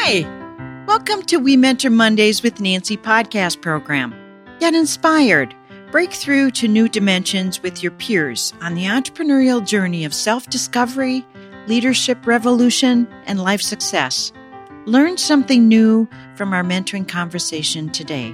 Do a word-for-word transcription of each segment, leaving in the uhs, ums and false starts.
Hi, welcome to We Mentor Mondays with Nancy podcast program. Get inspired, break through to new dimensions with your peers on the entrepreneurial journey of self-discovery, leadership revolution, and life success. Learn something new from our mentoring conversation today.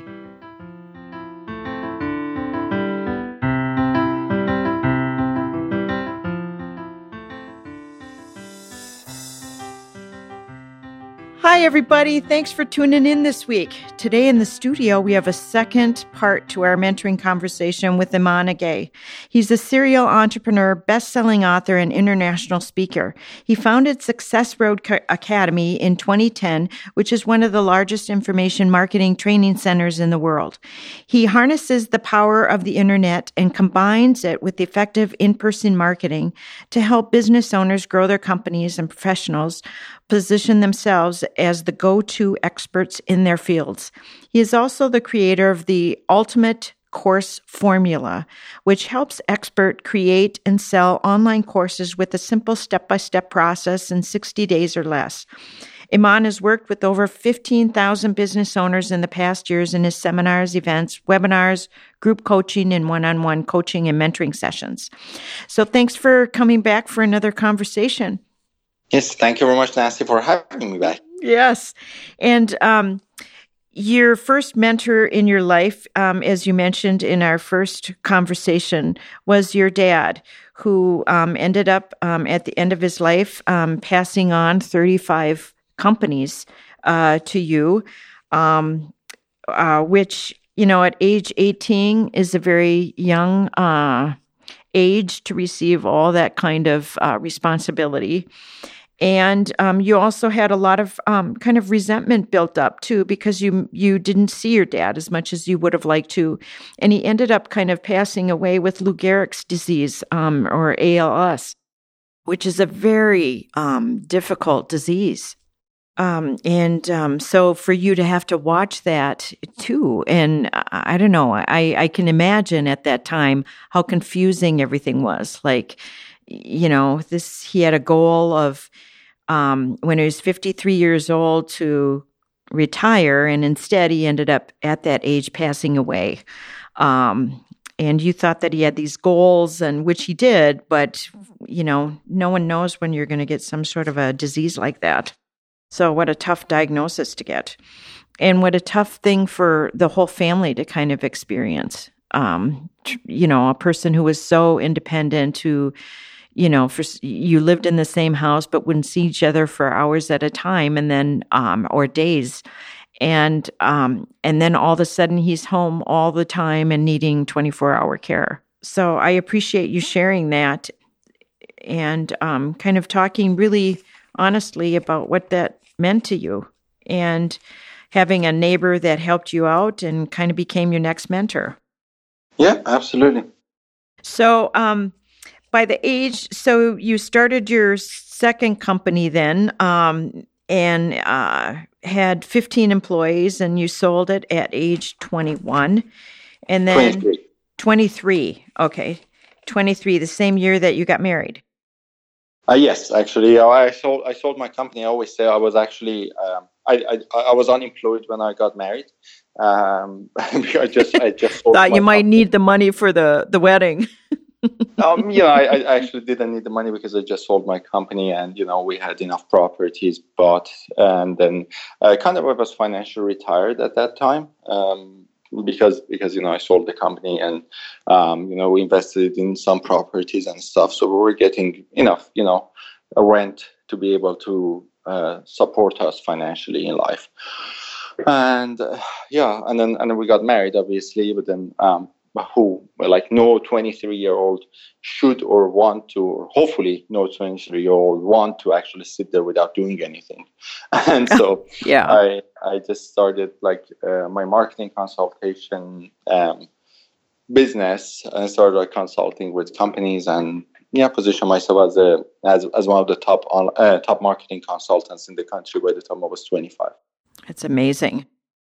Hi, everybody. Thanks for tuning in this week. Today in the studio, we have a second part to our mentoring conversation with Iman Agay. He's a serial entrepreneur, best-selling author, and international speaker. He founded Success Road Academy in twenty ten, which is one of the largest information marketing training centers in the world. He harnesses the power of the internet and combines it with effective in-person marketing to help business owners grow their companies and professionals position themselves as the go-to experts in their fields. He is also the creator of the Ultimate Course Formula, which helps experts create and sell online courses with a simple step-by-step process in sixty days or less. Iman has worked with over fifteen thousand business owners in the past years in his seminars, events, webinars, group coaching, and one-on-one coaching and mentoring sessions. So thanks for coming back for another conversation. Yes, thank you very much, Nancy, for having me back. Yes. And um, your first mentor in your life, um, as you mentioned in our first conversation, was your dad, who um, ended up um, at the end of his life um, passing on thirty-five companies uh, to you, um, uh, which, you know, at age eighteen is a very young uh, age to receive all that kind of uh, responsibility. And um, you also had a lot of um, kind of resentment built up, too, because you you didn't see your dad as much as you would have liked to. And he ended up kind of passing away with Lou Gehrig's disease, um, or A L S, which is a very um, difficult disease. Um, and um, so for you to have to watch that, too, and I, I don't know, I, I can imagine at that time how confusing everything was. Like, you know, this, he had a goal of, um, when he was fifty-three years old to retire, and instead he ended up at that age passing away. Um, and you thought that he had these goals, and which he did, but, you know, no one knows when you're going to get some sort of a disease like that. So what a tough diagnosis to get. And what a tough thing for the whole family to kind of experience. Um, you know, a person who was so independent, who, you know, for you lived in the same house but wouldn't see each other for hours at a time, and then um, or days, and um, and then all of a sudden he's home all the time and needing twenty-four hour care. So I appreciate you sharing that and um, kind of talking really honestly about what that meant to you, and having a neighbor that helped you out and kind of became your next mentor. Yeah, absolutely. So, um, by the age, so you started your second company then, um, and uh, had fifteen employees, and you sold it at age twenty-one, and then twenty-three. twenty-three. Okay, twenty-three, the same year that you got married. Uh, yes, actually, I sold. I sold my company. I always say I was actually. Um, I, I I was unemployed when I got married. Um, I just I just sold thought my you might company. need the money for the the wedding. um, yeah, I, I actually didn't need the money because I just sold my company, and you know we had enough properties bought, and then uh, kind of I was financially retired at that time. Um, because because you know I sold the company, and um, you know we invested in some properties and stuff, so we were getting enough you know a rent to be able to uh, support us financially in life. And uh, yeah, and then and then we got married, obviously, but then um, who like no twenty-three year old should or want to, or hopefully no twenty-three year old want to actually sit there without doing anything. And so yeah, I I just started like uh, my marketing consultation um, business, and started like, consulting with companies, and yeah, position myself as a as as one of the top on uh, top marketing consultants in the country by the time I was twenty-five. it's amazing.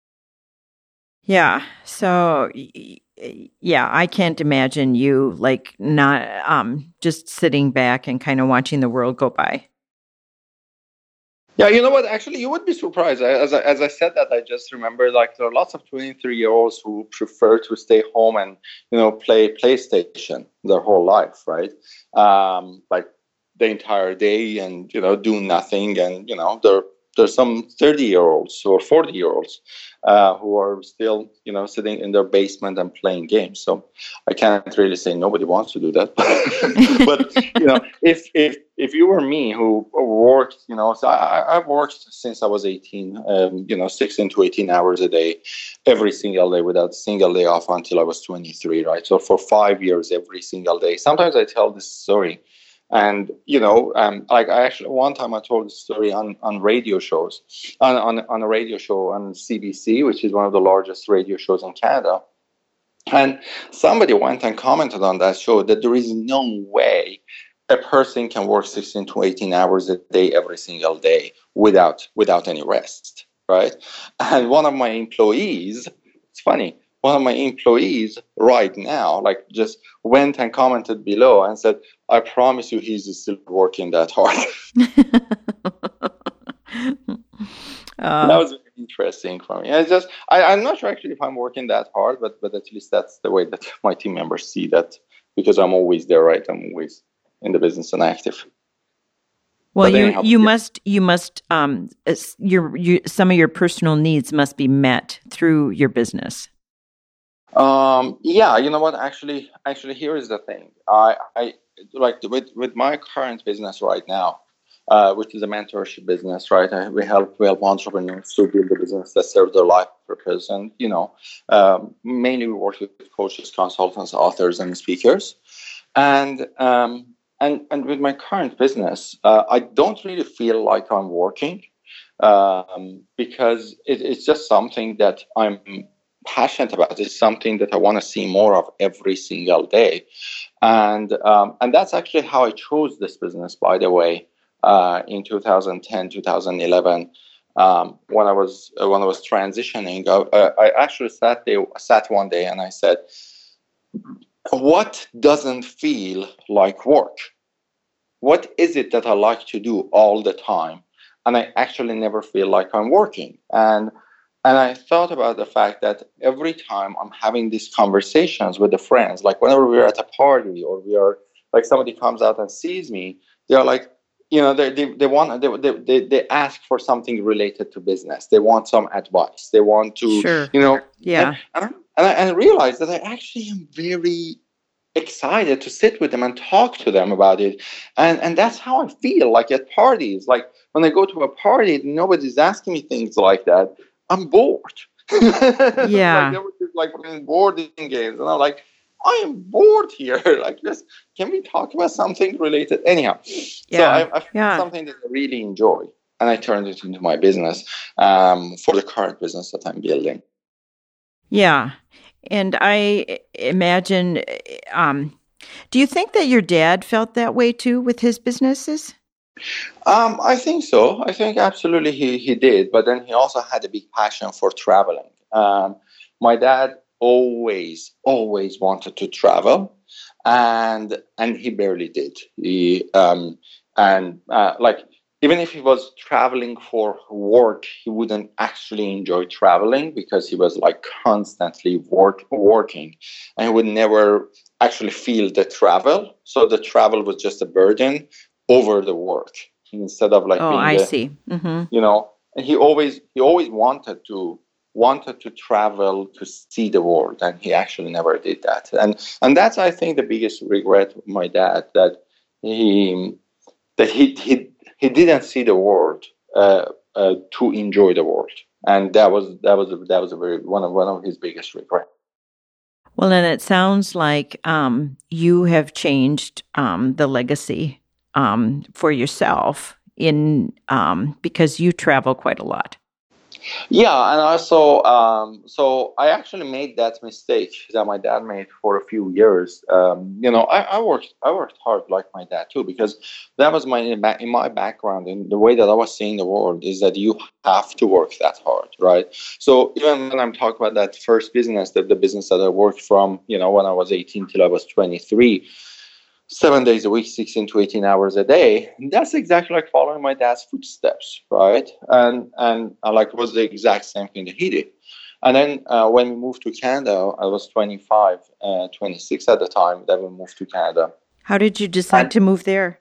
Yeah. So, yeah, I can't imagine you like not um, just sitting back and kind of watching the world go by. Yeah, you know what? Actually, you would be surprised. I- As I, as I said that, I just remember like there are lots of twenty-three year olds who prefer to stay home and you know play PlayStation their whole life, right? Um, like the entire day and you know do nothing, and you know there there's some thirty year olds or forty year olds uh, who are still you know sitting in their basement and playing games. So I can't really say nobody wants to do that, but you know if if if you were me who worked, you know, so I, I've worked since I was eighteen, um, you know, sixteen to eighteen hours a day, every single day without a single day off until I was twenty-three, right? So for five years, every single day. Sometimes I tell this story. And, you know, um, like I actually, one time I told this story on, on radio shows, on, on, on a radio show on C B C, which is one of the largest radio shows in Canada. And somebody went and commented on that show that there is no way a person can work sixteen to eighteen hours a day every single day without without any rest, right? And one of my employees, it's funny, one of my employees right now, like just went and commented below and said, I promise you he's still working that hard. Uh, that was very interesting for me. It's just I, I'm not sure actually if I'm working that hard, but but at least that's the way that my team members see that because I'm always there, right? I'm always in the business and active. Well, but you anyhow, you yeah. must you must um your you some of your personal needs must be met through your business. Um. Yeah. You know what? Actually, actually, here is the thing. I I like with with my current business right now. Uh, which is a mentorship business, right? I, we help we help entrepreneurs to build a business that serves their life purpose, and you know, um, mainly we work with coaches, consultants, authors, and speakers. And um, and and with my current business, uh, I don't really feel like I'm working um, because it, it's just something that I'm passionate about. It's something that I want to see more of every single day, and um, and that's actually how I chose this business, by the way. Uh, in two thousand ten, two thousand eleven, um, when I was uh, when I was transitioning, I, I actually sat there, sat one day, and I said, "What doesn't feel like work? What is it that I like to do all the time, and I actually never feel like I'm working?" And and I thought about the fact that every time I'm having these conversations with the friends, like whenever we're at a party or we are like somebody comes out and sees me, they're like. You know, they they, they want they, they they ask for something related to business. They want some advice. They want to, sure. you know, yeah. And, and, I, and I and I realized that I actually am very excited to sit with them and talk to them about it. And and that's how I feel like at parties. Like when I go to a party, nobody's asking me things like that. I'm bored. Yeah. like they were just like playing boarding games, and I'm like. I am bored here. Like, just can we talk about something related? Anyhow, yeah. so I, I found yeah. something that I really enjoy, and I turned it into my business um, for the current business that I'm building. Yeah, and I imagine. Um, do you think that your dad felt that way too with his businesses? Um, I think so. I think absolutely he he did, but then he also had a big passion for traveling. Um, my dad. always always wanted to travel and and he barely did he um and uh, like even if he was traveling for work he wouldn't actually enjoy traveling because he was like constantly work working and he would never actually feel the travel, so the travel was just a burden over the work instead of like oh being I a, see mm-hmm. you know and he always he always wanted to wanted to travel to see the world, and he actually never did that. And and that's I think the biggest regret of my dad, that he that he he, he didn't see the world uh, uh, to enjoy the world, and that was that was that was a very one of one of his biggest regrets. Well, and it sounds like um, you have changed um, the legacy um, for yourself in um, because you travel quite a lot. Yeah, and also, um, so I actually made that mistake that my dad made for a few years. Um, you know, I, I worked, I worked hard like my dad too, because that was my in my background, and the way that I was seeing the world is that you have to work that hard, right? So even when I'm talking about that first business, the, the business that I worked from, you know, when I was eighteen till I was twenty-three. seven days a week, sixteen to eighteen hours a day. That's exactly like following my dad's footsteps, right? And and uh, like it was the exact same thing that he did. And then uh, when we moved to Canada, I was twenty-five, uh, twenty-six at the time that we moved to Canada. How did you decide And, to move there?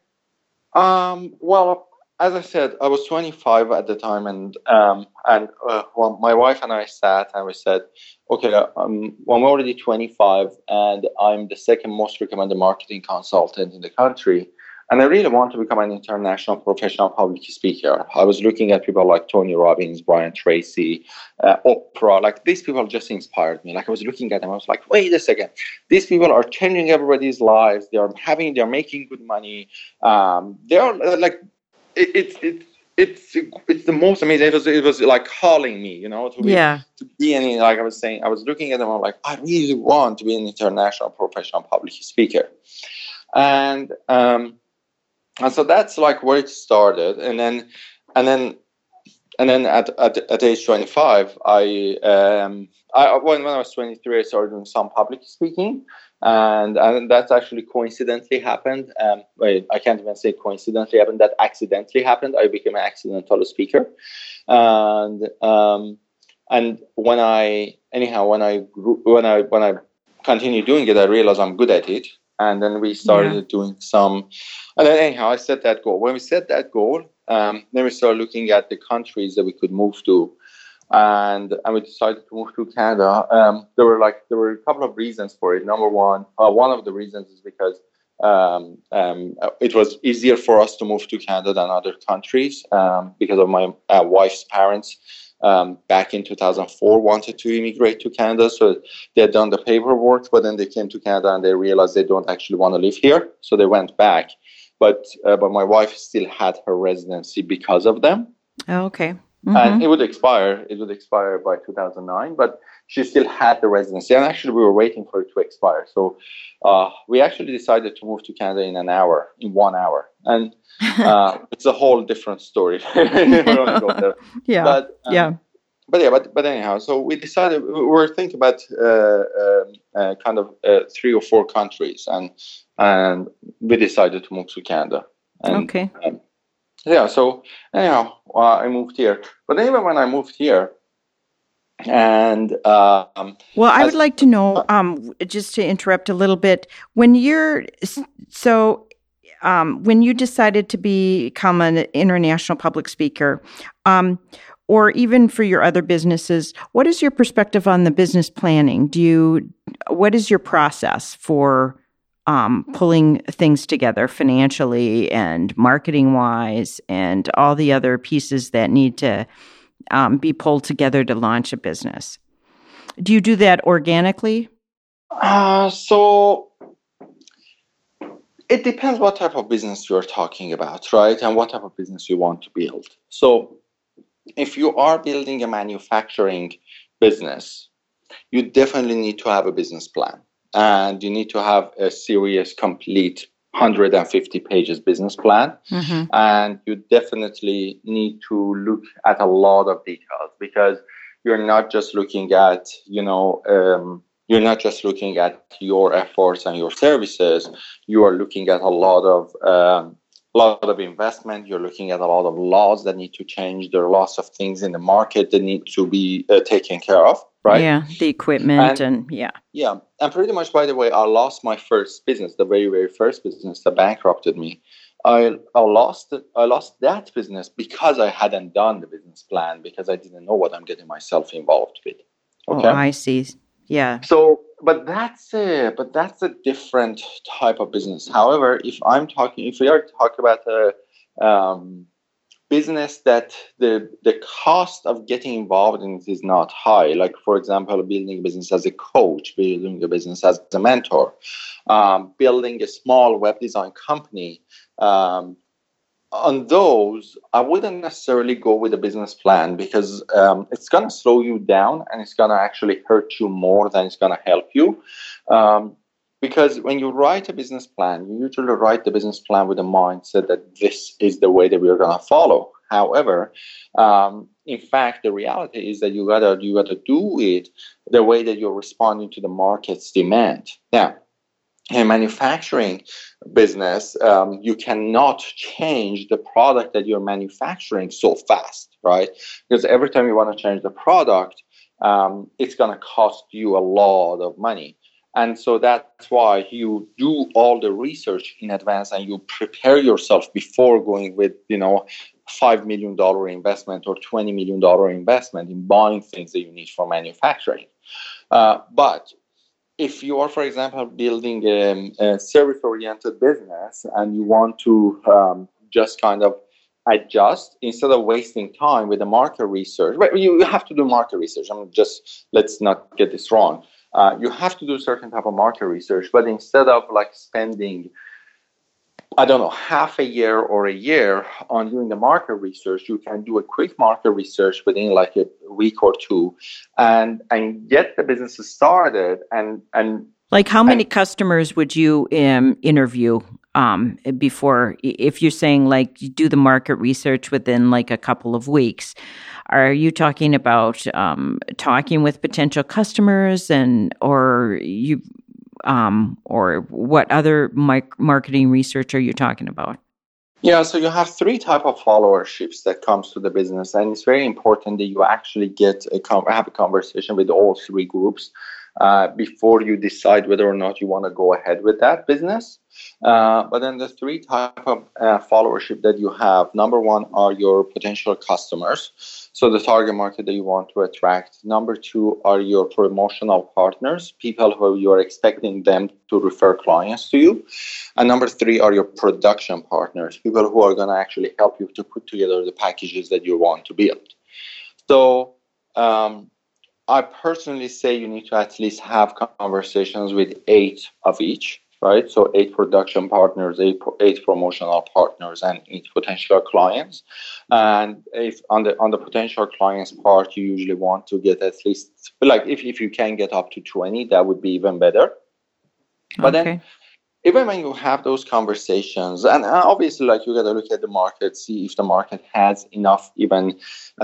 Um, well, as I said, I was twenty-five at the time, and um, and uh, well, my wife and I sat and we said, okay, um, well, I'm already twenty-five, and I'm the second most recommended marketing consultant in the country, and I really want to become an international professional public speaker. I was looking at people like Tony Robbins, Brian Tracy, uh, Oprah. Like these people just inspired me. Like I was looking at them, I was like, wait a second, these people are changing everybody's lives. They are having, they are making good money. Um, they are uh, like, it, it's it, it's it's the most amazing. It was it was like calling me, you know, to be Yeah. to be any. Like I was saying, I was looking at them. I'm like, I really want to be an international professional public speaker, and um. And so that's like where it started, and then, and then, and then at at, at age twenty-five, I um I when, when I was twenty-three, I started doing some public speaking, and and that's actually coincidentally happened. Um, wait, I can't even say coincidentally happened. That accidentally happened. I became an accidental speaker, and um, and when I anyhow when I grew, when I when I continued doing it, I realized I'm good at it. And then we started Yeah. doing some, and then anyhow, I set that goal. When we set that goal, um, then we started looking at the countries that we could move to, and and we decided to move to Canada. Um, there were like there were a couple of reasons for it. Number one, uh, one of the reasons is because um, um, it was easier for us to move to Canada than other countries um, because of my uh, wife's parents. Um, back in two thousand four, wanted to immigrate to Canada, so they had done the paperwork, but then they came to Canada and they realized they don't actually want to live here, so they went back. But uh, but my wife still had her residency because of them, Oh, okay. and Mm-hmm. it would expire. It would expire by two thousand nine, but she still had the residency, and actually we were waiting for it to expire. So uh, we actually decided to move to Canada in an hour, in one hour, and uh, it's a whole different story. We don't go there. Yeah. But um, Yeah. but yeah, but but anyhow, so we decided we were thinking about uh, um uh, kind of uh, three or four countries, and and we decided to move to Canada. And, Okay. Um, yeah, so anyhow, uh, I moved here. But even when I moved here, and um, Well, I as would like to know, um, just to interrupt a little bit, when you're so, um, when you decided to become an international public speaker, um, or even for your other businesses, what is your perspective on the business planning? Do you, what is your process for um, pulling things together financially and marketing wise, and all the other pieces that need to um, be pulled together to launch a business? Do you do that organically? uh, so it depends what type of business you're talking about, right? And what type of business you want to build. So if you are building a manufacturing business, you definitely need to have a business plan, and you need to have a serious, complete one hundred fifty pages business plan. Mm-hmm. And you definitely need to look at a lot of details, because you're not just looking at, you know, um, you're not just looking at your efforts and your services. You are looking at a lot of um, a lot of investment. You're looking at a lot of laws that need to change. There are lots of things in the market that need to be uh, taken care of, right? Yeah, the equipment And- and, yeah. Yeah, and pretty much, by the way, I lost my first business, the very, very first business that bankrupted me. I, I lost it, I lost that business because I hadn't done the business plan, because I didn't know what I'm getting myself involved with. Okay. Oh, I see. Yeah. So, but that's a but that's a different type of business. However, if I'm talking, if we are talking about a um, business that the the cost of getting involved in it is not high, like for example, building a business as a coach, building a business as a mentor, um, building a small web design company. Um, on those, I wouldn't necessarily go with a business plan, because um, it's going to slow you down, and it's going to actually hurt you more than it's going to help you. Um, because when you write a business plan, you usually write the business plan with a mindset that this is the way that we're going to follow. However, um, in fact, the reality is that you gotta you gotta do it the way that you're responding to the market's demand. Now, a manufacturing business, um, you cannot change the product that you're manufacturing so fast, right? Because every time you want to change the product, um, it's going to cost you a lot of money. And so that's why you do all the research in advance and you prepare yourself before going with, you know, five million dollars investment or twenty million dollars investment in buying things that you need for manufacturing. Uh, but if you are, for example, building a, a service-oriented business and you want to um, just kind of adjust instead of wasting time with the market research, but you have to do market research. I'm just, let's not get this wrong. Uh, you have to do certain type of market research, but instead of like spending, I don't know, half a year or a year on doing the market research, you can do a quick market research within like a week or two and and get the business started. And and like how many and, customers would you um, interview um, before, if you're saying like you do the market research within like a couple of weeks? Are you talking about um, talking with potential customers and or you um, or what other mic- marketing research are you talking about? Yeah, so you have three type of followerships that comes to the business, and it's very important that you actually get a com- have a conversation with all three groups uh, before you decide whether or not you want to go ahead with that business. Uh, but then the three type of uh, followership that you have, number one are your potential customers, so the target market that you want to attract. Number two are your promotional partners, people who you are expecting them to refer clients to you. And number three are your production partners, people who are going to actually help you to put together the packages that you want to build. So um, I personally say you need to at least have conversations with eight of each, right? So eight production partners, eight, eight promotional partners, and eight potential clients. And if on the on the potential clients part, you usually want to get at least, like if, if you can get up to twenty, that would be even better. But Okay. then even when you have those conversations, and obviously, like you got to look at the market, see if the market has enough even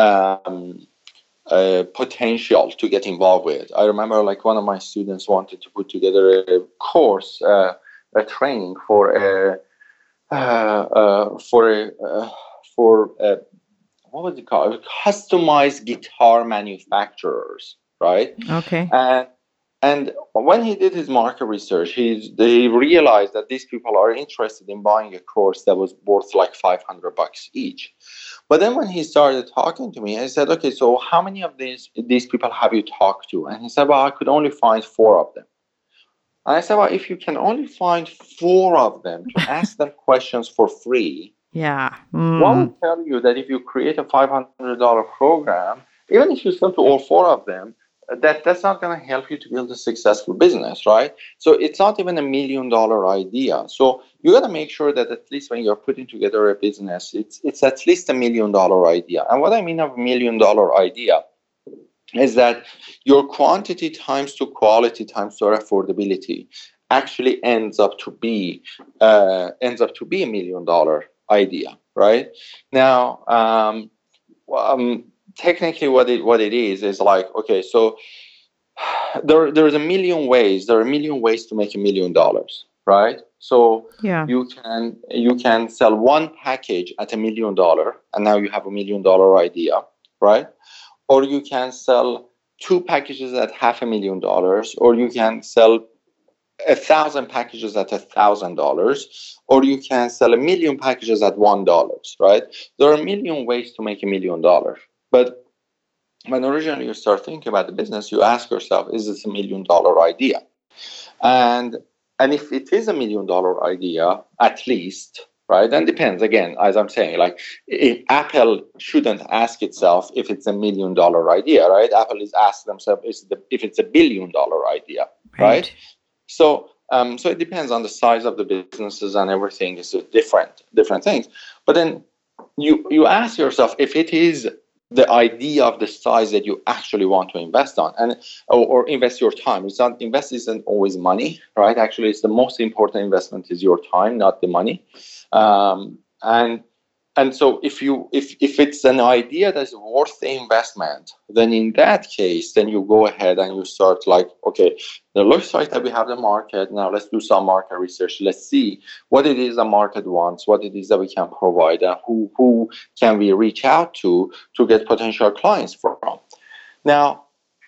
um, uh, potential to get involved with. I remember, like one of my students wanted to put together a course, uh, a training for a uh, uh, for a uh, for a, what was it called? Customized guitar manufacturers, right? Okay. And and when he did his market research, he they realized that these people are interested in buying a course that was worth like five hundred bucks each. But then when he started talking to me, I said, okay, so how many of these these people have you talked to? And he said, well, I could only find four of them. And I said, well, if you can only find four of them to ask them questions for free, Yeah. what Mm. would tell you that if you create a five hundred dollars program, even if you sell to all four of them, that that's not going to help you to build a successful business, right? So it's not even a million dollar idea. So you got to make sure that at least when you're putting together a business, it's it's at least a million dollar idea. And what I mean of a million dollar idea is that your quantity times to quality times to affordability actually ends up to be uh, ends up to be a million dollar idea, right? Now, um, um, technically, what it what it is is like, okay, so there there's a million ways. There are a million ways to make a million dollars, right? So Yeah. you can you can sell one package at a million dollar, and now you have a million dollar idea, right? Or you can sell two packages at half a million dollars, or you can sell a thousand packages at a thousand dollars, or you can sell a million packages at one dollar, right? There are a million ways to make a million dollars. But when originally you start thinking about the business, you ask yourself, is this a million dollar idea? And and if it is a million dollar idea, at least, right? Then depends again, as I'm saying, like if Apple shouldn't ask itself if it's a million dollar idea, right? Apple is asking themselves is the, if it's a billion dollar idea, right? Right. So um, so it depends on the size of the businesses and everything is different, different things. But then you you ask yourself if it is the idea of the size that you actually want to invest on and or, or invest your time. It's not invest isn't always money, right? Actually, it's the most important investment is your time, not the money. Um, and and so if you if if it's an idea that's worth the investment, then in that case, then you go ahead and you start like, okay, it looks like that we have the market. Now let's do some market research. Let's see what it is the market wants, what it is that we can provide, and who who can we reach out to to get potential clients from. Now,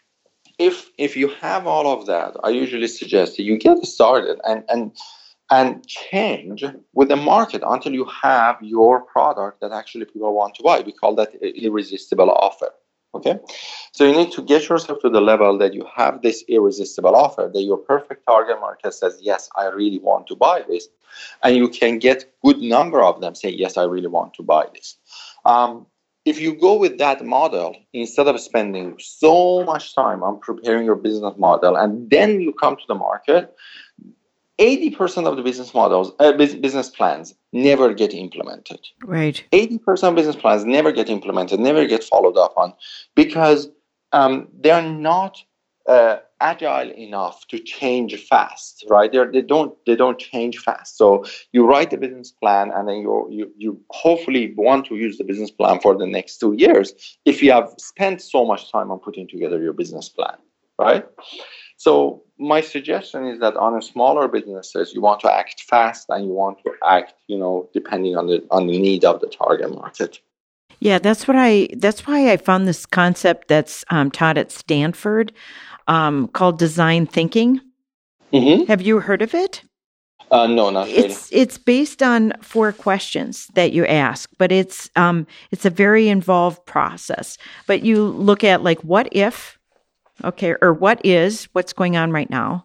if if you have all of that, I usually suggest that you get started and and and change with the market until you have your product that actually people want to buy. We call that irresistible offer. Okay, so you need to get yourself to the level that you have this irresistible offer, that your perfect target market says, yes, I really want to buy this, and you can get good number of them say, yes, I really want to buy this. Um, if you go with that model, instead of spending so much time on preparing your business model and then you come to the market, eighty percent of the business models, uh, business plans never get implemented. Right. eighty percent of business plans never get implemented, never get followed up on, because um, they're not uh, agile enough to change fast, right? They're, they don't they don't change fast. So you write the business plan, and then you you you hopefully want to use the business plan for the next two years if you have spent so much time on putting together your business plan, right? So my suggestion is that on a smaller businesses, you want to act fast and you want to act, you know, depending on the on the need of the target market. Yeah, that's what I. That's why I found this concept that's um, taught at Stanford um, called design thinking. Mm-hmm. Have you heard of it? Uh, no, not really. It's it's based on four questions that you ask, but it's um it's a very involved process. But you look at like what if. Okay, or what is, what's going on right now?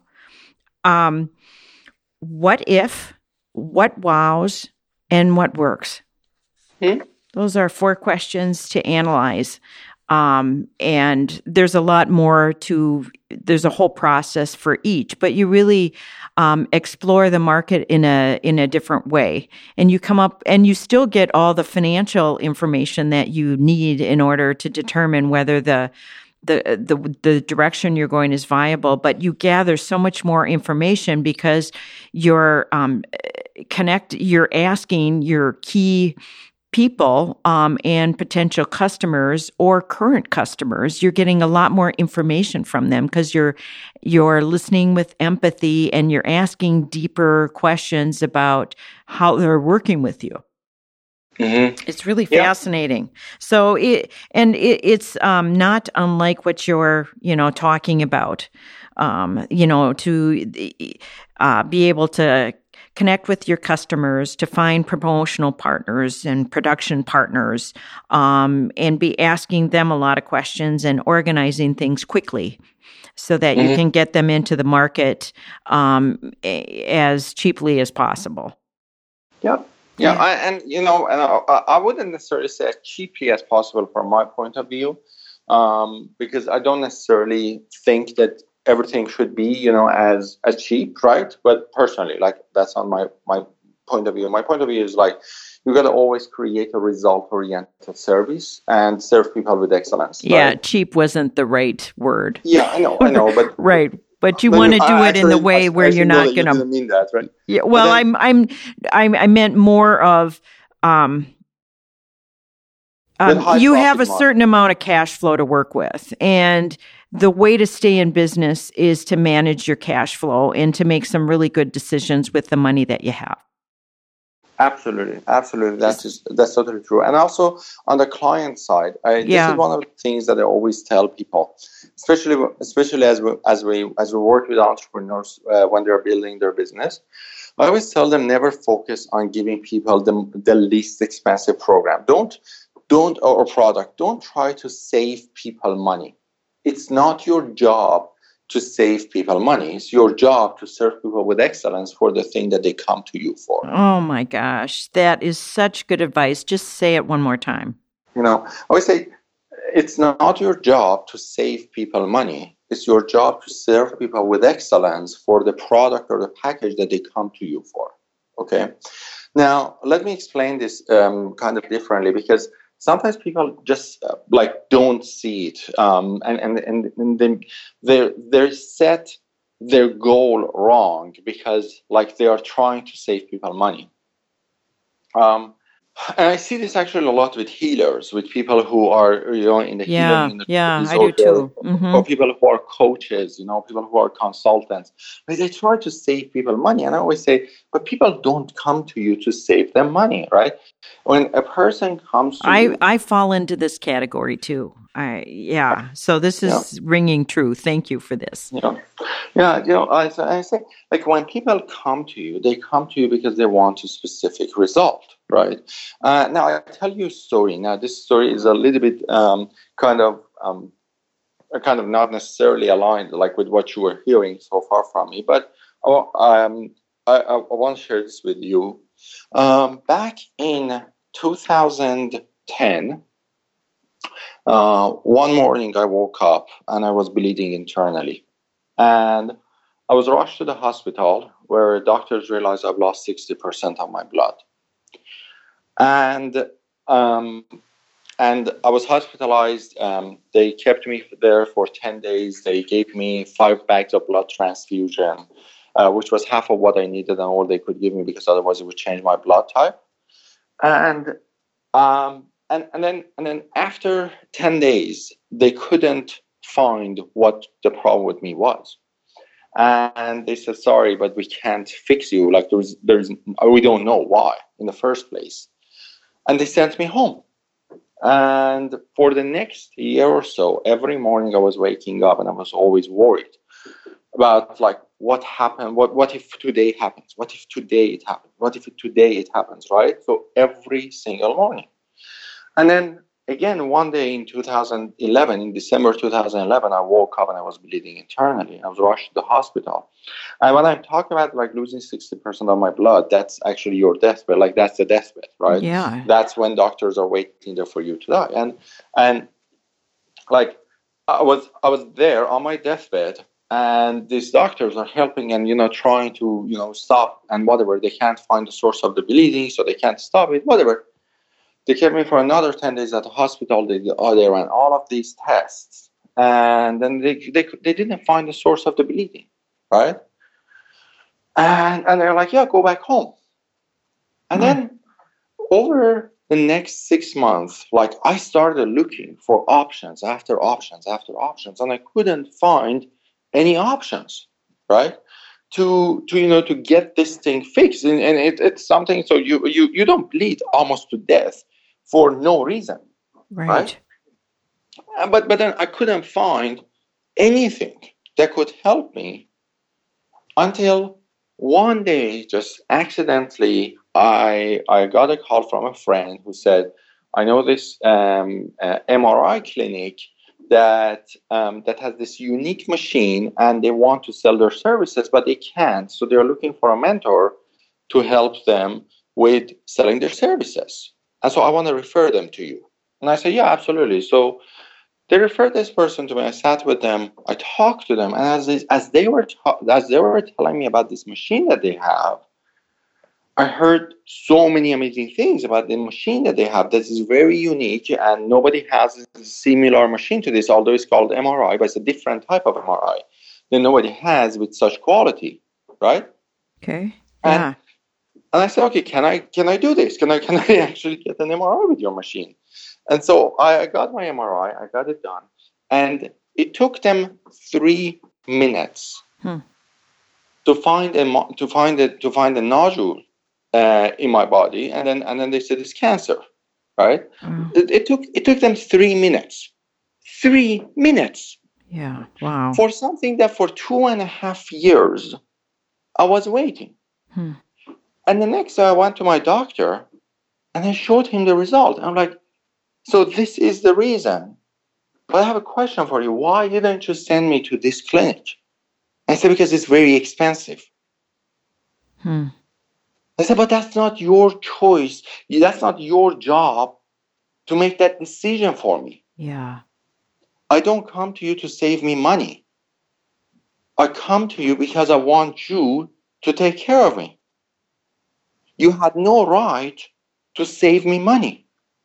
Um, what if, what wows, and what works? Hmm? Those are four questions to analyze. Um, and there's a lot more to, there's a whole process for each, but you really um, explore the market in a in a different way. And you come up, and you still get all the financial information that you need in order to determine whether the The, the the direction you're going is viable, but you gather so much more information because you're um, connect. You're asking your key people um, and potential customers or current customers. You're getting a lot more information from them because you're you're listening with empathy and you're asking deeper questions about how they're working with you. Mm-hmm. It's really Yeah. fascinating. So it and it, it's um, not unlike what you're, you know, talking about. Um, you know, to uh, be able to connect with your customers, to find promotional partners and production partners, um, and be asking them a lot of questions and organizing things quickly, so that mm-hmm. you can get them into the market um, as cheaply as possible. Yep. Yeah, yeah. I, and you know, and I, I wouldn't necessarily say as cheaply as possible from my point of view, um, because I don't necessarily think that everything should be, you know, as as cheap, right? But personally, like that's on my my point of view. My point of view is like you got to always create a result-oriented service and serve people with excellence. Yeah, right? Cheap wasn't the right word. Yeah, I know, I know, but right. But you want to do I it in the way I, where I you're not going to. Didn't mean that, right? Yeah. Well, then, I'm, I'm, I, I meant more of. Um, um, you have a certain model. amount of cash flow to work with, and the way to stay in business is to manage your cash flow and to make some really good decisions with the money that you have. Absolutely, absolutely. That is that's totally true. And also on the client side, I, yeah. this is one of the things that I always tell people, especially especially as we as we as we work with entrepreneurs uh, when they're building their business. I always tell them never focus on giving people the the least expensive program. Don't don't or product. Don't try to save people money. It's not your job to save people money. It's your job to serve people with excellence for the thing that they come to you for. Oh my gosh, that is such good advice. Just say it one more time. You know, I always say it's not your job to save people money. It's your job to serve people with excellence for the product or the package that they come to you for. Okay. Now, let me explain this um, kind of differently, because sometimes people just uh, like don't see it, um, and and and, and then they they set their goal wrong because like they are trying to save people money. Um, And I see this actually a lot with healers, with people who are, you know, in the healing Yeah, industry, yeah, I do or, too. Hmm. or people who are coaches, you know, people who are consultants. But they try to save people money. And I always say, but people don't come to you to save them money, right? When a person comes to I you, I fall into this category too. I yeah. So this you know, is ringing true. Thank you for this. you know, yeah, you know, I, I say, like when people come to you, they come to you because they want a specific result, right? Uh, now, I tell you a story. Now, this story is a little bit um, kind of um, kind of not necessarily aligned like with what you were hearing so far from me, but um, I, I, I want to share this with you. Um, back in two thousand ten, uh, one morning I woke up and I was bleeding internally. And I was rushed to the hospital where doctors realized I've lost sixty percent of my blood. And um, and I was hospitalized. Um, they kept me there for ten days. They gave me five bags of blood transfusion, uh, which was half of what I needed and all they could give me because otherwise it would change my blood type. And um, and and then and then after ten days, they couldn't find what the problem with me was. And they said, sorry, but we can't fix you. Like there's there's we don't know why in the first place. And they sent me home. And for the next year or so, every morning I was waking up and I was always worried about like what happened, what what if today happens? What if today it happens? What if today it happens, right? So every single morning. And then again, one day in two thousand eleven, in December two thousand eleven, I woke up and I was bleeding internally. I was rushed to the hospital. And when I'm talking about like losing sixty percent of my blood, that's actually your deathbed. Like that's the deathbed, right? Yeah. That's when doctors are waiting there for you to die. And and like I was I was there on my deathbed and these doctors are helping and you know trying to you know stop and whatever. They can't find the source of the bleeding, so they can't stop it, whatever. They kept me for another ten days at the hospital. They, oh, they ran all of these tests. And then they, they, they didn't find the source of the bleeding, right? And, and they're like, yeah, go back home. And Hmm. then over the next six months, like I started looking for options after options after options, and I couldn't find any options, right? To to you know to get this thing fixed, and, and it, it's something. So you you you don't bleed almost to death for no reason, right? Right. Uh, But but then I couldn't find anything that could help me until one day, just accidentally, I I got a call from a friend who said, "I know this um, uh, M R I clinic that um, that has this unique machine, and they want to sell their services, but they can't. So they're looking for a mentor to help them with selling their services. And so I want to refer them to you." And I said, "Yeah, absolutely." So they referred this person to me. I sat with them. I talked to them, and as they, as they were ta- as they were telling me about this machine that they have, I heard so many amazing things about the machine that they have. This is very unique, and nobody has a similar machine to this. Although it's called M R I, but it's a different type of M R I that nobody has with such quality, right? Okay. And Yeah. and I said, okay, can I can I do this? Can I can I actually get an M R I with your machine? And so I got my M R I, I got it done, and it took them three minutes Hmm. to find a to find a, to find a nodule uh, in my body, and then and then they said it's cancer, right? Oh, It, it took it took them three minutes, three minutes yeah. Wow. for something that for two and a half years I was waiting. Hmm. And the next day I went to my doctor and I showed him the result. I'm like, so this is the reason. But I have a question for you. Why didn't you send me to this clinic? I said, because it's very expensive. Hmm. I said, but that's not your choice. That's not your job to make that decision for me. Yeah. I don't come to you to save me money. I come to you because I want you to take care of me. You had no right to save me money.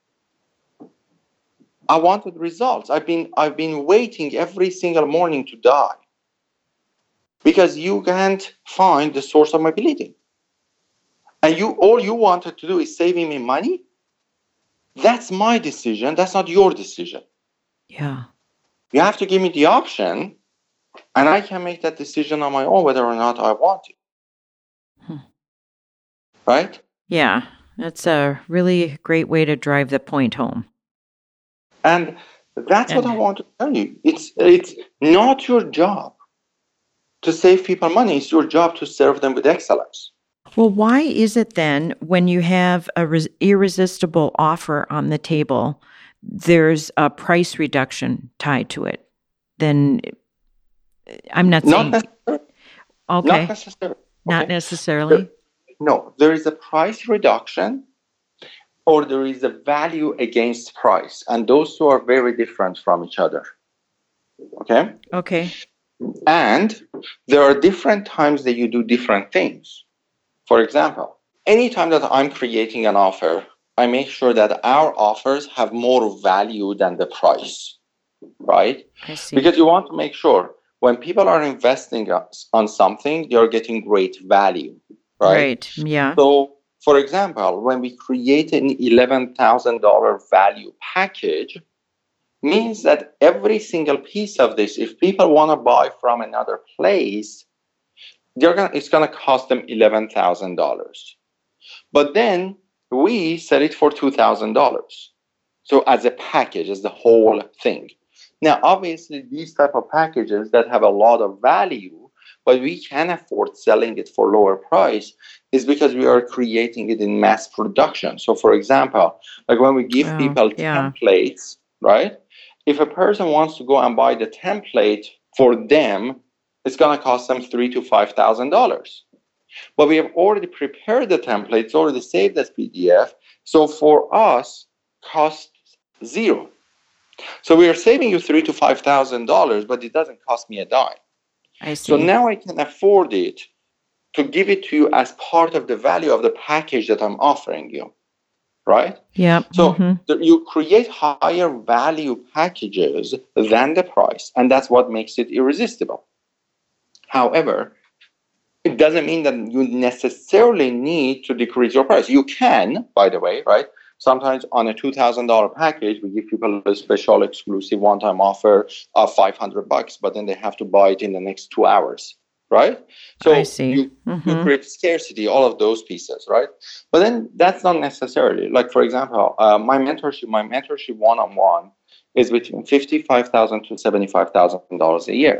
I wanted results. I've been I've been waiting every single morning to die because you can't find the source of my bleeding. And you all you wanted to do is saving me money? That's my decision. That's not your decision. Yeah. You have to give me the option, and I can make that decision on my own whether or not I want it. Hmm. Right? Yeah. That's a really great way to drive the point home. And that's and, what I want to tell you. It's it's not your job to save people money. It's your job to serve them with excellence. Well, why is it then when you have a res- irresistible offer on the table, there's a price reduction tied to it? Then I'm not saying... Not necessarily. Okay. Not necessarily. Okay. Not necessarily? There, no, there is a price reduction or there is a value against price. And those two are very different from each other. Okay? Okay. And there are different times that you do different things. For example, anytime that I'm creating an offer, I make sure that our offers have more value than the price, right? I see. Because you want to make sure when people are investing on something, you're getting great value, right? Right, yeah. So, for example, when we create an eleven thousand dollars value package, means that every single piece of this, if people want to buy from another place, they're gonna, it's going to cost them eleven thousand dollars. But then we sell it for two thousand dollars. So as a package, as the whole thing. Now, obviously, these type of packages that have a lot of value, but we can afford selling it for lower price, is because we are creating it in mass production. So, for example, like when we give oh, people yeah. templates, right? If a person wants to go and buy the template for them, it's going to cost them three to five thousand dollars. But we have already prepared the template; it's already saved as P D F. So for us, costs zero. So we are saving you three to five thousand dollars, but it doesn't cost me a dime. I see. So now I can afford it to give it to you as part of the value of the package that I'm offering you, right? Yeah. So mm-hmm. th- you create higher value packages than the price, and that's what makes it irresistible. However, it doesn't mean that you necessarily need to decrease your price. You can, by the way, right? Sometimes on a two thousand dollars package, we give people a special exclusive one-time offer of five hundred bucks, but then they have to buy it in the next two hours, right? So I see. You, mm-hmm. you create scarcity, all of those pieces, right? But then that's not necessarily. Like, for example, uh, my mentorship, my mentorship one-on-one is between fifty-five thousand dollars to seventy-five thousand dollars a year.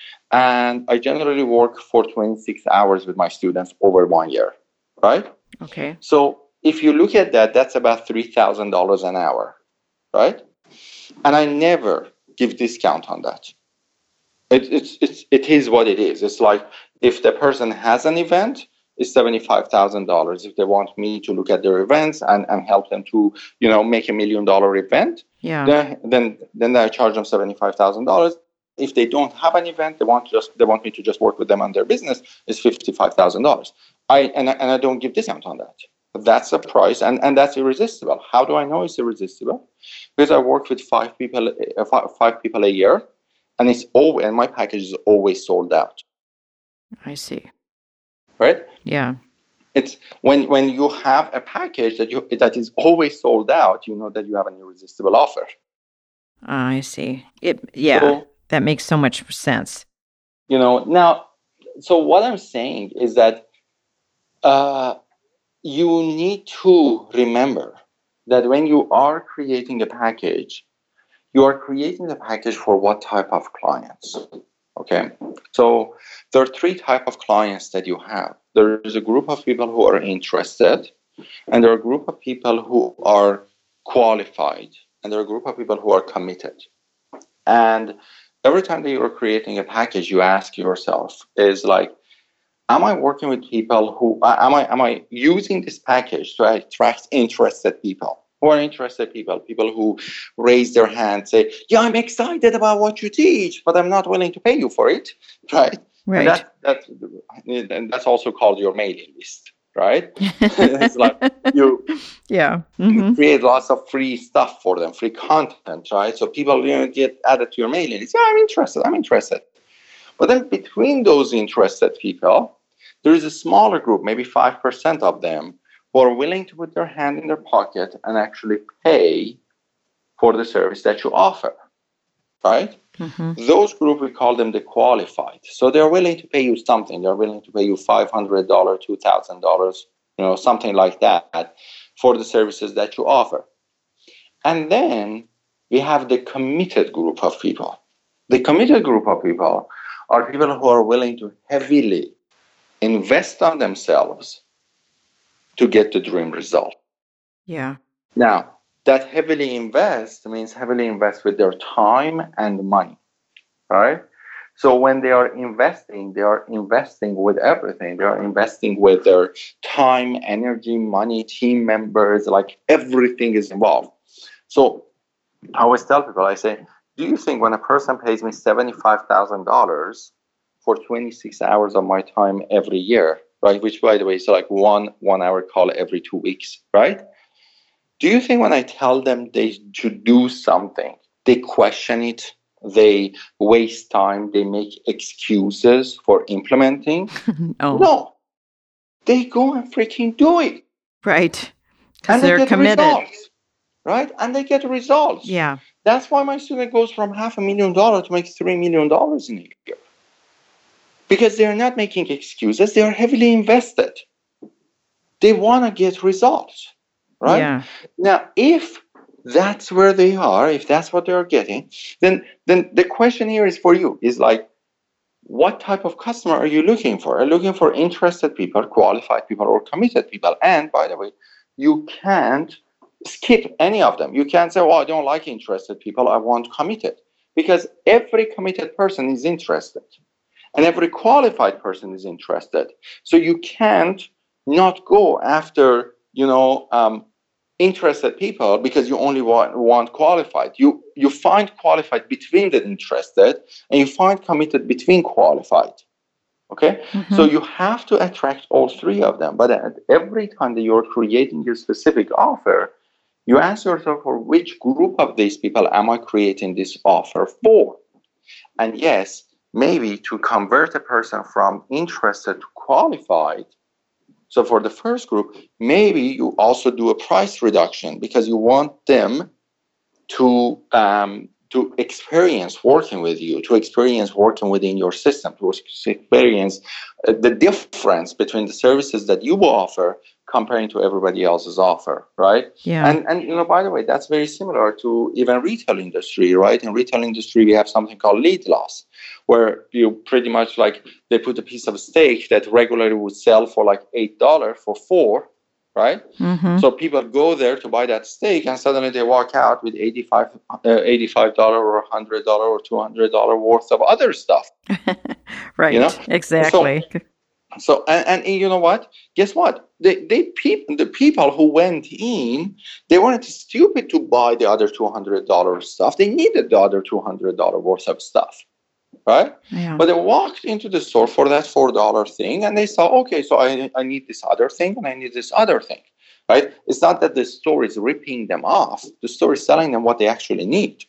And I generally work for twenty-six hours with my students over one year, right? Okay. So if you look at that, that's about three thousand dollars an hour, right? And I never give discount on that. It, it's, it's, it is what it is. It's like if the person has an event, it's seventy-five thousand dollars. If they want me to look at their events and, and help them to, you know, make a million dollar event, yeah. then, then, then I charge them seventy-five thousand dollars. If they don't have an event, they want just they want me to just work with them on their business, it's fifty-five thousand dollars. I and, I and I don't give discount on that. That's a price, and, and that's irresistible. How do I know it's irresistible? Because I work with five people, uh, five, five people a year, and it's always and my package is always sold out. I see. Right? Yeah. It's when when you have a package that you that is always sold out, you know that you have an irresistible offer. I see. It. Yeah. So, that makes so much sense. You know, now, so what I'm saying is that uh, you need to remember that when you are creating a package, you are creating the package for what type of clients, okay? So there are three types of clients that you have. There is a group of people who are interested, and there are a group of people who are qualified, and there are a group of people who are committed. And every time that you're creating a package, you ask yourself, is like, am I working with people who, am I am I using this package to attract interested people? Who are interested people? People who raise their hand, say, yeah, I'm excited about what you teach, but I'm not willing to pay you for it, right? Right. And, that, that, and that's also called your mailing list, right? It's like you, yeah. Mm-hmm. you create lots of free stuff for them, free content, right? So people, you know, get added to your mailing list. Yeah, I'm interested. I'm interested. But then between those interested people, there is a smaller group, maybe five percent of them, who are willing to put their hand in their pocket and actually pay for the service that you offer, right? Mm-hmm. Those group, we call them the qualified. So they're willing to pay you something. They're willing to pay you five hundred dollars, two thousand dollars, you know, something like that for the services that you offer. And then we have the committed group of people. The committed group of people are people who are willing to heavily invest on themselves to get the dream result. Yeah. Now, that heavily invest means heavily invest with their time and money, right? So when they are investing, they are investing with everything. They are investing with their time, energy, money, team members, like everything is involved. So I always tell people, I say, do you think when a person pays me seventy-five thousand dollars for twenty-six hours of my time every year, right? Which, by the way, is like one one hour call every two weeks, right? Do you think when I tell them they should do something, they question it, they waste time, they make excuses for implementing? No. No. They go and freaking do it. Right. And they're they get committed. results. Right? And they get results. Yeah. That's why my student goes from half a million dollars to make three million dollars in a year. Because they're not making excuses. They are heavily invested. They want to get results. Right? Yeah. Now, if that's where they are, if that's what they're getting, then then the question here is for you, is like, what type of customer are you looking for? Are you looking for interested people, qualified people, or committed people? And by the way, you can't skip any of them. You can't say, well, I don't like interested people, I want committed. Because every committed person is interested. And every qualified person is interested. So you can't not go after, you know, um, interested people because you only want, want qualified. You you find qualified between the interested, and you find committed between qualified. Okay? Mm-hmm. So you have to attract all three of them. But at every time that you're creating your specific offer, you ask yourself, for which group of these people am I creating this offer for? And yes, maybe to convert a person from interested to qualified. So for the first group, maybe you also do a price reduction because you want them to um, to experience working with you, to experience working within your system, to experience uh, the difference between the services that you will offer comparing to everybody else's offer, right? Yeah. And, and you know, by the way, that's very similar to even retail industry, right? In retail industry, we have something called lead loss, where you pretty much like they put a piece of steak that regularly would sell for like eight dollars for four, right? Mm-hmm. So people go there to buy that steak, and suddenly they walk out with eighty-five dollars or one hundred dollars or two hundred dollars worth of other stuff. Right, you know? Exactly. So, so and, and you know what? Guess what? They, they people, the people who went in, they weren't stupid to buy the other two hundred dollars stuff. They needed the other two hundred dollars worth of stuff. Right? Yeah. But they walked into the store for that four dollars thing, and they saw, okay, so I, I need this other thing, and I need this other thing, right? It's not that the store is ripping them off. The store is selling them what they actually need,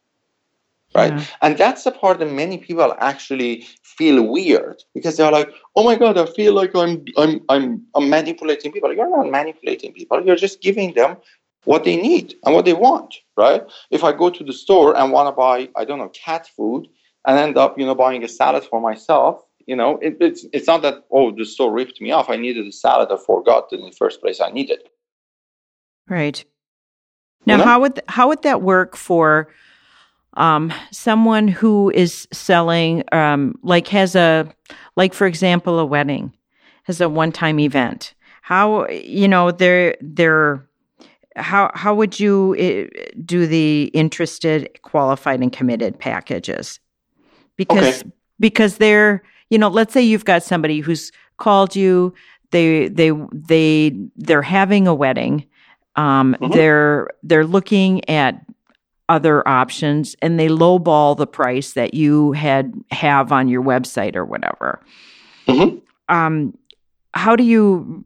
right? Yeah. And that's the part that many people actually feel weird, because they're like, oh my God, I feel like I'm, I'm, I'm, I'm manipulating people. You're not manipulating people. You're just giving them what they need and what they want, right? If I go to the store and want to buy, I don't know, cat food, and end up, you know, buying a salad for myself, you know, it, it's it's not that, oh, the store ripped me off. I needed a salad. I forgot that in the first place I needed. Right. Now, you know? how would how would that work for um, someone who is selling, um, like has a, like for example, a wedding, has a one-time event? How, you know, they're they're how how would you do the interested, qualified, and committed packages? Because okay. because they're, you know, let's say you've got somebody who's called you, they they they they're having a wedding, um, mm-hmm. they're they're looking at other options, and they lowball the price that you had have on your website or whatever. Mm-hmm. Um, how do you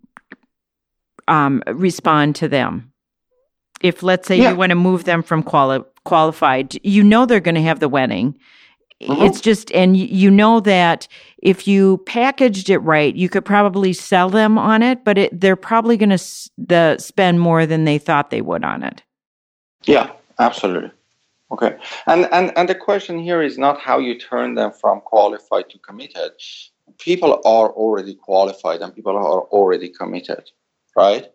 um, respond to them? If let's say yeah. you want to move them from quali- qualified, you know they're going to have the wedding. it's just, and y- you know that if you packaged it right, you could probably sell them on it, but it, they're probably going to s- the spend more than they thought they would on it. Yeah, absolutely. Okay. And, and and the question here is not how you turn them from qualified to committed. People are already qualified and people are already committed, right?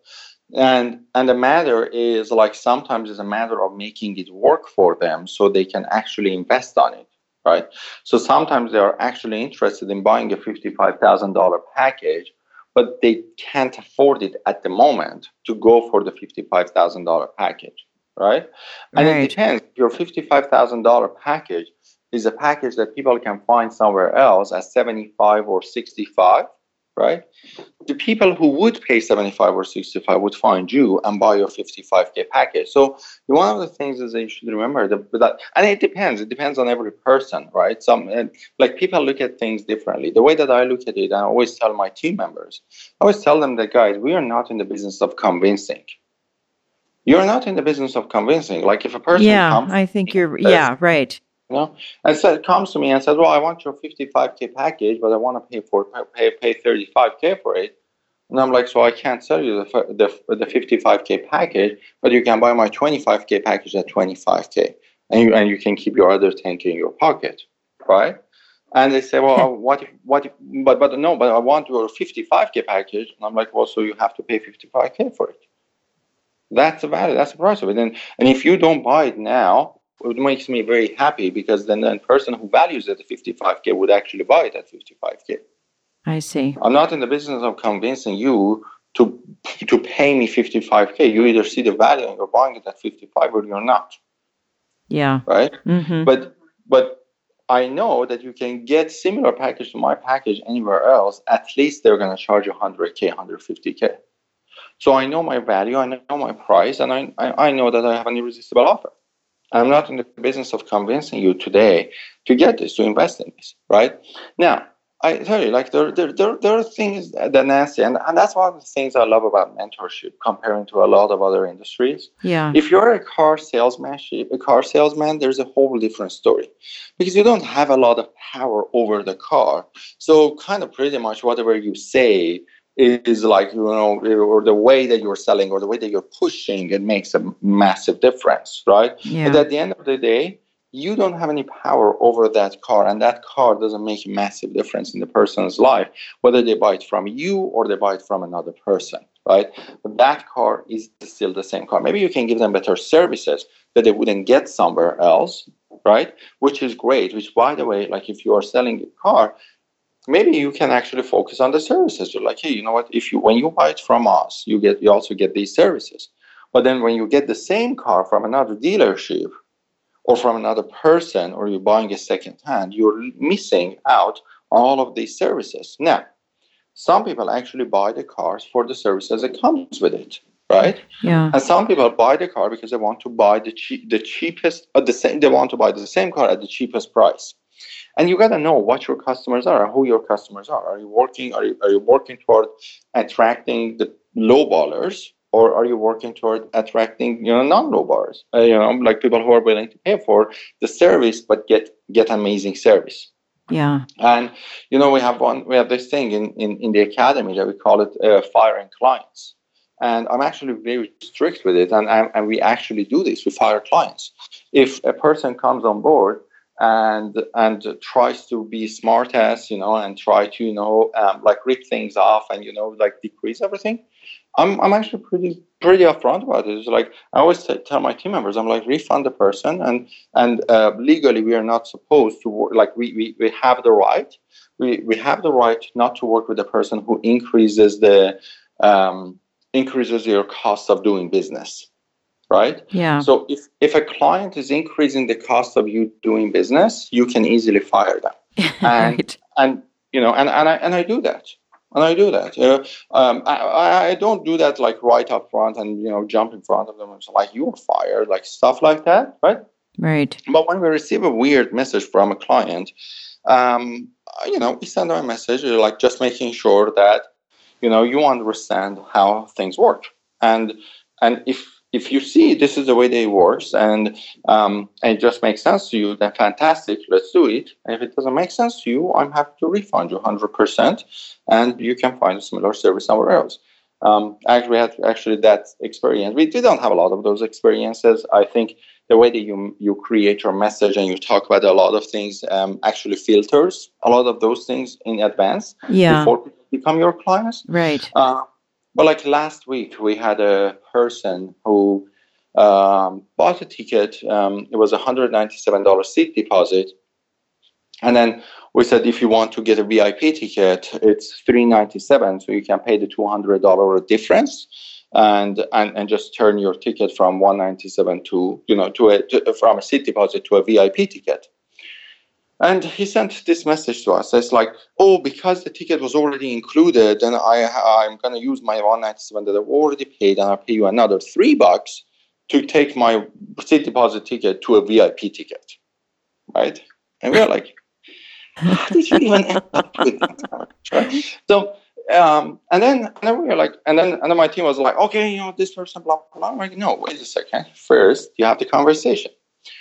And and the matter is, like, sometimes it's a matter of making it work for them so they can actually invest on it, right? So sometimes they are actually interested in buying a fifty-five thousand dollars package, but they can't afford it at the moment to go for the fifty-five thousand dollars package, right? And it Right. depends. Your fifty-five thousand dollars package is a package that people can find somewhere else at seventy-five or sixty-five, right? The people who would pay seventy-five or sixty-five would find you and buy your fifty-five K package. So one of the things is that you should remember that, that and it depends. It depends on every person, right? Some and like people look at things differently. The way that I look at it, I always tell my team members, I always tell them that, guys, we are not in the business of convincing. You're not in the business of convincing. Like if a person Yeah, comes, I think you're, says, yeah, right. you know, and said comes to me and says, "Well, I want your fifty-five K package, but I want to pay for pay pay thirty-five K for it." And I'm like, "So I can't sell you the the the fifty-five K package, but you can buy my twenty-five K package at twenty-five K, and you and you can keep your other ten K in your pocket, right?" And they say, "Well, what if what if, but but no, but I want your fifty-five K package." And I'm like, "Well, so you have to pay fifty-five K for it." That's the value. That's the price of it. And and if you don't buy it now, it makes me very happy, because then the person who values it at fifty-five K would actually buy it at fifty-five K. I see. I'm not in the business of convincing you to to pay me fifty-five K. You either see the value and you're buying it at fifty-five or you're not. Yeah. Right? Mm-hmm. But but I know that you can get similar package to my package anywhere else. At least they're going to charge you one hundred K, one hundred fifty K. So I know my value, I know my price, and I, I, I know that I have an irresistible offer. I'm not in the business of convincing you today to get this, to invest in this, right? Now, I tell you, like, there, there, there, there are things that, Nancy, and, and that's one of the things I love about mentorship comparing to a lot of other industries. Yeah. If you're a car salesman, a car salesman, there's a whole different story, because you don't have a lot of power over the car. So kind of pretty much whatever you say is like, you know, or the way that you're selling or the way that you're pushing, it makes a massive difference, right? Yeah. But at the end of the day, you don't have any power over that car, and that car doesn't make a massive difference in the person's life, whether they buy it from you or they buy it from another person, right? But that car is still the same car. Maybe you can give them better services that they wouldn't get somewhere else, right? Which is great, which, by the way, like if you are selling a car, maybe you can actually focus on the services. You're like, hey, you know what? If you when you buy it from us, you get you also get these services. But then when you get the same car from another dealership or from another person, or you're buying a second hand, you're missing out on all of these services. Now, some people actually buy the cars for the services that comes with it, right? Yeah. And some people buy the car because they want to buy the cheap, the cheapest, uh, the same. They want to buy the same car at the cheapest price. And you got to know what your customers are, who your customers are. Are you working? Are you are you working toward attracting the low ballers, or are you working toward attracting, you know, non-low ballers? Uh, you know, like people who are willing to pay for the service but get get amazing service. Yeah. And you know, we have one we have this thing in in, in the academy that we call it uh, firing clients. And I'm actually very strict with it, and and we actually do this. We fire clients. If a person comes on board and and tries to be smart ass, you know, and try to, you know, um, like rip things off and, you know, like decrease everything, I'm I'm actually pretty pretty upfront about it. It's like I always t- tell my team members, I'm like, refund the person, and and uh, legally we are not supposed to work. Like we, we we have the right, we we have the right not to work with a person who increases the um, increases your cost of doing business. Right? Yeah. So if, if a client is increasing the cost of you doing business, you can easily fire them. And Right. and you know, and, and I and I do that. And I do that. Uh, um, I, I don't do that like right up front and, you know, jump in front of them and say, like, you're fired, like stuff like that, right? Right. But when we receive a weird message from a client, um, you know, we send them a message like just making sure that, you know, you understand how things work. And and if if you see this is the way that it works, and um, and it just makes sense to you, then fantastic, let's do it. And if it doesn't make sense to you, I'm happy to refund you one hundred percent, and you can find a similar service somewhere else. Um, actually, we had actually that experience. We, we don't have a lot of those experiences. I think the way that you you create your message and you talk about a lot of things um, actually filters a lot of those things in advance Yeah. before people become your clients. Right. Uh, but like last week, we had a person who um, bought a ticket. Um, it was a one hundred ninety-seven dollars seat deposit. And then we said, if you want to get a V I P ticket, it's three hundred ninety-seven dollars. So you can pay the two hundred dollars difference and, and, and just turn your ticket from one hundred ninety-seven dollars to, you know, to a, to, from a seat deposit to a V I P ticket. And he sent this message to us. It's like, oh, because the ticket was already included, then I, I'm going to use my one hundred ninety-seven dollars that I've already paid, and I'll pay you another three bucks to take my seat deposit ticket to a V I P ticket, right? And we're like, how did you even end up with that? Right? So, um, and then and then we were like, and then and then my team was like, okay, you know, this person, blah blah blah. I'm like, no, wait a second. First, you have the conversation.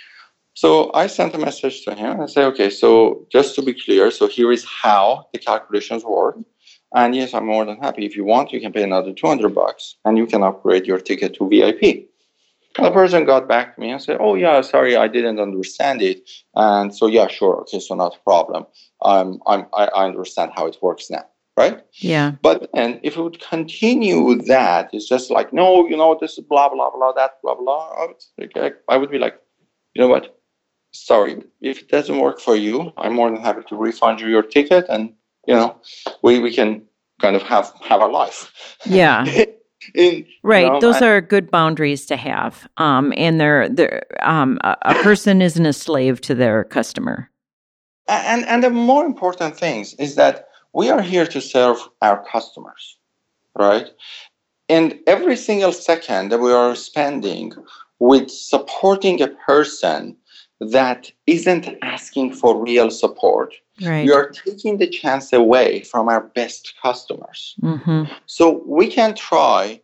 So I sent a message to him and I said, okay, so just to be clear, so here is how the calculations work. And yes, I'm more than happy. If you want, you can pay another two hundred bucks and you can upgrade your ticket to V I P. And the person got back to me and said, oh, yeah, sorry, I didn't understand it. And so, yeah, sure. Okay, so not a problem. Um, I'm, I, I understand how it works now, right? Yeah. But then if it would continue that, it's just like, no, you know, this is blah, blah, blah, that, blah, blah. I would, I would be like, you know what? Sorry, if it doesn't work for you, I'm more than happy to refund you your ticket, and you know, we, we can kind of have have a life. Yeah, In, right. You know, Those and, are good boundaries to have. Um, and they're they're um, a, a person isn't a slave to their customer. and and the more important things is that we are here to serve our customers, right? And every single second that we are spending with supporting a person that isn't asking for real support, right. we are taking the chance away from our best customers. Mm-hmm. So we can try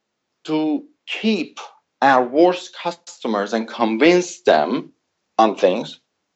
to keep our worst customers and convince them on things,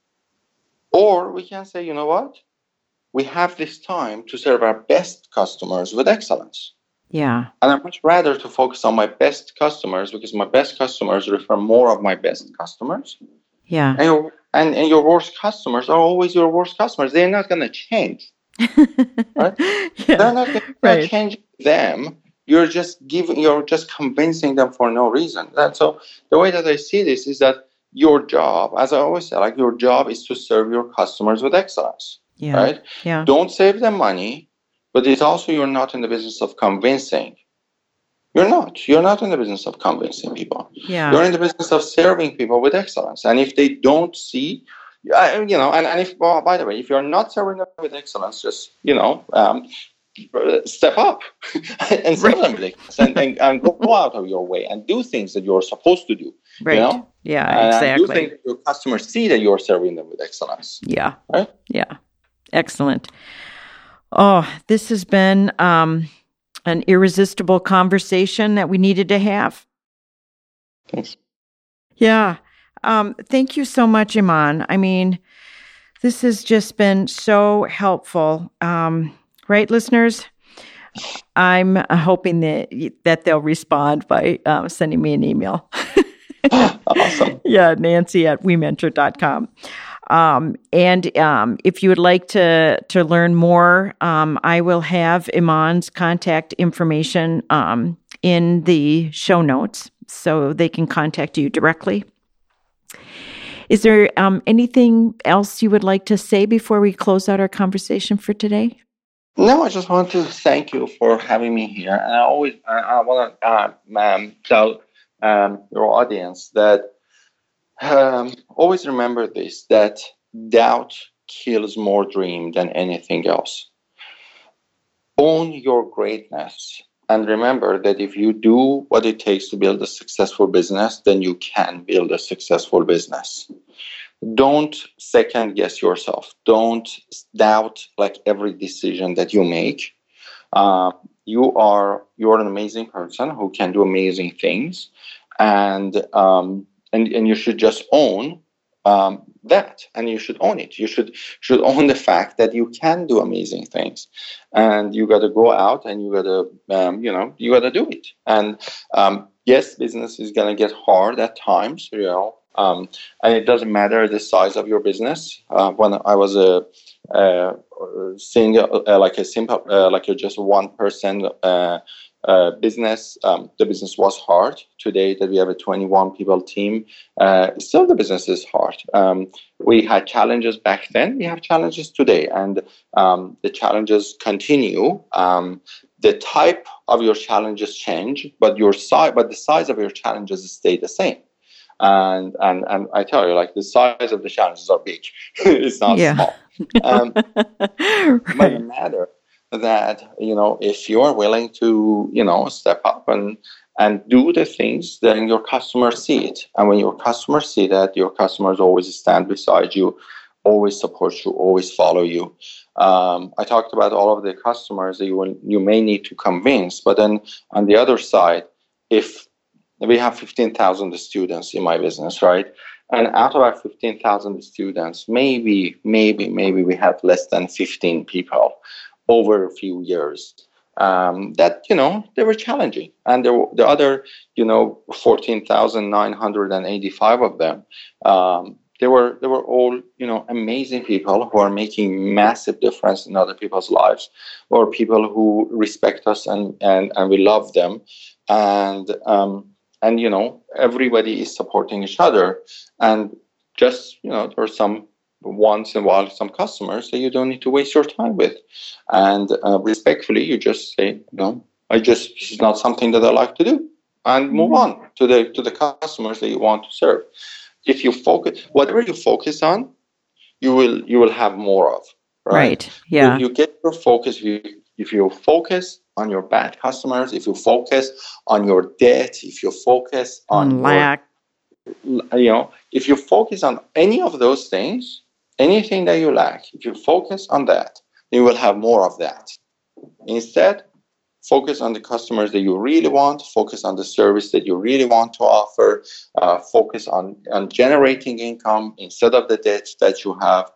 or we can say, you know what? We have this time to serve our best customers with excellence. Yeah. And I'd much rather to focus on my best customers because my best customers refer more of my best customers. Yeah. And your, and, and your worst customers are always your worst customers. They're not going to change. Right? Yeah. They're not going Right. to change them. You're just giving, you're just convincing them for no reason. That, so the way that I see this is that your job, as I always say, like your job is to serve your customers with excellence. Yeah. Right? Yeah. Don't save them money, but it's also you're not in the business of convincing. You're not. You're not in the business of convincing people. Yeah. You're in the business of serving people with excellence. And if they don't see, uh, you know, and, and if, well, by the way, if you're not serving them with excellence, just, you know, um, step up and serve them with excellence and, and, and go out of your way and do things that you're supposed to do. Right. You know? Yeah, and exactly. do things that your customers see that you're serving them with excellence. Yeah. Right? Yeah. Excellent. Oh, this has been um, an irresistible conversation that we needed to have. Thanks. Yeah. Um, thank you so much, Iman. I mean, this has just been so helpful. Um, right, listeners? I'm hoping that that they'll respond by uh, sending me an email. Awesome. Yeah, Nancy at we mentor dot com. Um, and um, if you would like to to learn more, um, I will have Iman's contact information um, in the show notes so they can contact you directly. Is there um, anything else you would like to say before we close out our conversation for today? No, I just want to thank you for having me here. And I always I, I want to uh, um, tell um, your audience that um, always remember this, that doubt kills more dream than anything else. Own your greatness. And remember that if you do what it takes to build a successful business, then you can build a successful business. Don't second guess yourself. Don't doubt like every decision that you make. Uh, you are you're an amazing person who can do amazing things, and um, and and you should just own um, that, and you should own it. You should should own the fact that you can do amazing things, and you got to go out and you got to um, you know you got to do it. And um, yes, business is gonna get hard at times, you know. Um, and it doesn't matter the size of your business. Uh, when I was a, a single, uh, like a simple, uh, like a just one person uh, uh, business, um, the business was hard. Today that we have a twenty-one people team, uh, still the business is hard. Um, we had challenges back then. We have challenges today, and um, the challenges continue. Um, the type of your challenges change, but your size, but the size of your challenges stay the same. And and and I tell you, like, the size of the challenges are big. It's not Yeah. small. Um, Right. but it matter that, you know, if you're willing to, you know, step up and and do the things, then your customers see it. And when your customers see that, your customers always stand beside you, always support you, always follow you. Um, I talked about all of the customers that you will, you may need to convince, but then on the other side, if we have fifteen thousand students in my business, right? And out of our fifteen thousand students, maybe, maybe, maybe we have less than fifteen people over a few years um, that, you know, they were challenging. And there were the other, you know, fourteen thousand nine hundred eighty-five of them, um, they were they were all, you know, amazing people who are making massive difference in other people's lives, or people who respect us and, and, and we love them. And, um, And, you know, everybody is supporting each other. And just, you know, there are some, once in a while, some customers that you don't need to waste your time with. And uh, respectfully, you just say, no, I just, this is not something that I like to do. And move Mm-hmm. on to the to the customers that you want to serve. If you focus, whatever you focus on, you will you will have more of, right? Right. Yeah. You, you get your focus, if you, if you focus on your bad customers, if you focus on your debt, if you focus on, On lack. your, you know, if you focus on any of those things, anything that you lack, if you focus on that, you will have more of that. Instead, focus on the customers that you really want, focus on the service that you really want to offer, uh, focus on, on generating income instead of the debt that you have.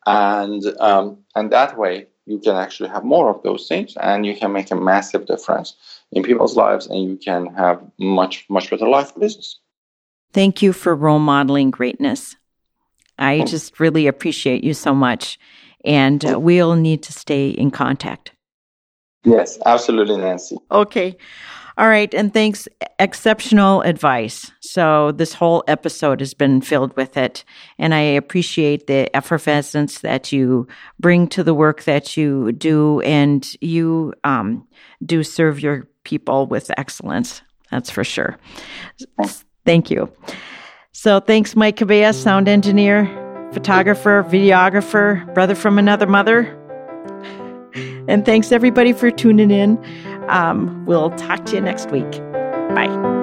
And um, and that way, you can actually have more of those things, and you can make a massive difference in people's lives, and you can have much, much better life business. Thank you for role modeling greatness. I just really appreciate you so much, and uh, we'll need to stay in contact. Yes, absolutely, Nancy. Okay. All right. And thanks. Exceptional advice. So this whole episode has been filled with it. And I appreciate the effervescence that you bring to the work that you do. And you um, do serve your people with excellence. That's for sure. Thank you. So thanks, Mike Cabellas, sound engineer, photographer, videographer, brother from another mother. And thanks, everybody, for tuning in. Um, we'll talk to you next week. Bye.